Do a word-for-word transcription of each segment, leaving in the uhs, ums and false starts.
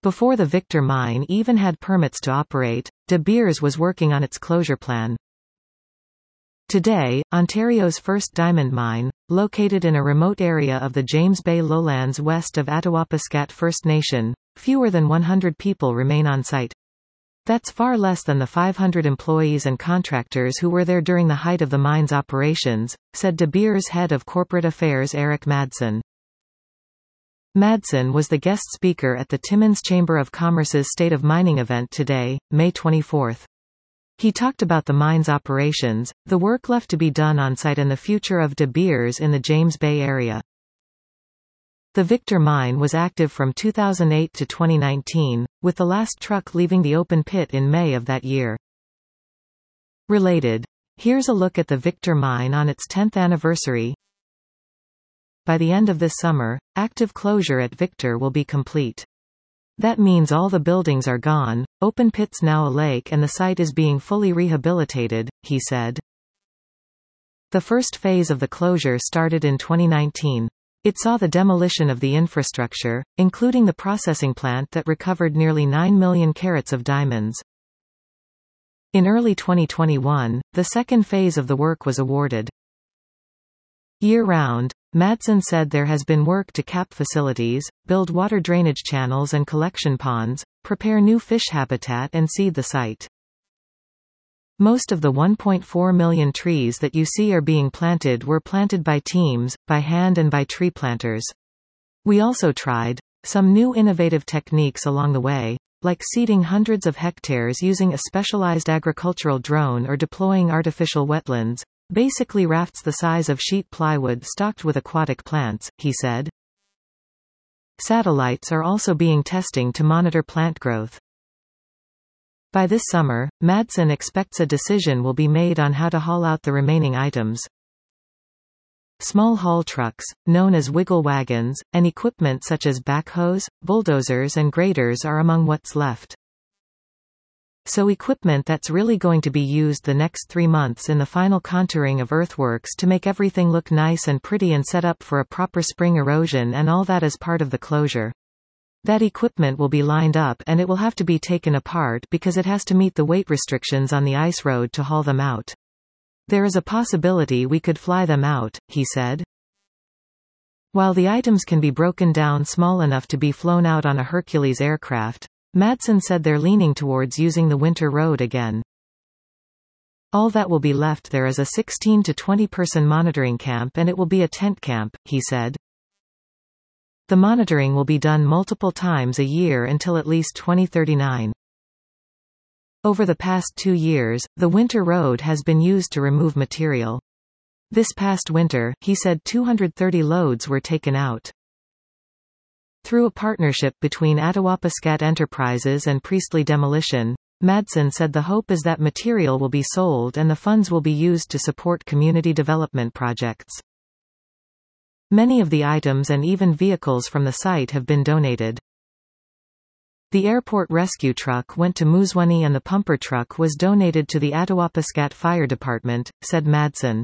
Before the Victor mine even had permits to operate, De Beers was working on its closure plan. Today, Ontario's first diamond mine, located in a remote area of the James Bay lowlands west of Attawapiskat First Nation, fewer than one hundred people remain on site. That's far less than the five hundred employees and contractors who were there during the height of the mine's operations, said De Beers head of corporate affairs Eric Madsen. Madsen was the guest speaker at the Timmins Chamber of Commerce's State of Mining event today, May twenty-fourth. He talked about the mine's operations, the work left to be done on site and the future of De Beers in the James Bay area. The Victor mine was active from two thousand eight to twenty nineteen, with the last truck leaving the open pit in May of that year. Related. Here's a look at the Victor mine on its tenth anniversary. By the end of this summer, active closure at Victor will be complete. That means all the buildings are gone, open pits now a lake, and the site is being fully rehabilitated, he said. The first phase of the closure started in twenty nineteen. It saw the demolition of the infrastructure, including the processing plant that recovered nearly nine million carats of diamonds. In early twenty twenty-one, the second phase of the work was awarded. Year-round, Madsen said there has been work to cap facilities, build water drainage channels and collection ponds, prepare new fish habitat and seed the site. Most of the one point four million trees that you see are being planted were planted by teams, by hand and by tree planters. We also tried some new innovative techniques along the way, like seeding hundreds of hectares using a specialized agricultural drone or deploying artificial wetlands, basically rafts the size of sheet plywood stocked with aquatic plants, he said. Satellites are also being testing to monitor plant growth. By this summer, Madsen expects a decision will be made on how to haul out the remaining items. Small haul trucks, known as wiggle wagons, and equipment such as backhoes, bulldozers and graders are among what's left. So equipment that's really going to be used the next three months in the final contouring of earthworks to make everything look nice and pretty and set up for a proper spring erosion and all that as part of the closure. That equipment will be lined up and it will have to be taken apart because it has to meet the weight restrictions on the ice road to haul them out. There is a possibility we could fly them out, he said. While the items can be broken down small enough to be flown out on a Hercules aircraft, Madsen said they're leaning towards using the winter road again. All that will be left there is a sixteen to twenty person monitoring camp and it will be a tent camp, he said. The monitoring will be done multiple times a year until at least twenty thirty-nine. Over the past two years, the winter road has been used to remove material. This past winter, he said two hundred thirty loads were taken out. Through a partnership between Attawapiskat Enterprises and Priestley Demolition, Madsen said the hope is that material will be sold and the funds will be used to support community development projects. Many of the items and even vehicles from the site have been donated. The airport rescue truck went to Muzwani and the pumper truck was donated to the Attawapiskat Fire Department, said Madsen.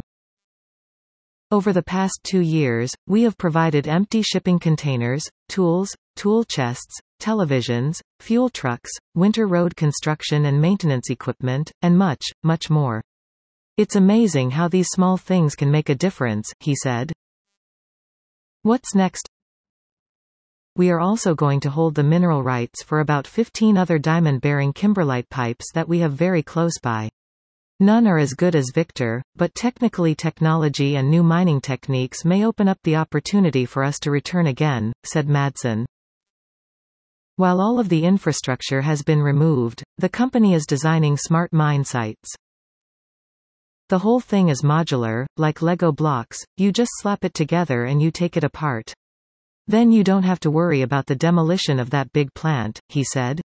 Over the past two years, we have provided empty shipping containers, tools, tool chests, televisions, fuel trucks, winter road construction and maintenance equipment, and much, much more. It's amazing how these small things can make a difference, he said. What's next? We are also going to hold the mineral rights for about fifteen other diamond-bearing kimberlite pipes that we have very close by. None are as good as Victor, but technically technology and new mining techniques may open up the opportunity for us to return again, said Madsen. While all of the infrastructure has been removed, the company is designing smart mine sites. The whole thing is modular, like Lego blocks, you just slap it together and you take it apart. Then you don't have to worry about the demolition of that big plant, he said.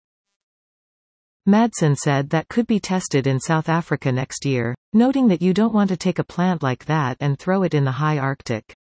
Madsen said that could be tested in South Africa next year, noting that you don't want to take a plant like that and throw it in the high Arctic.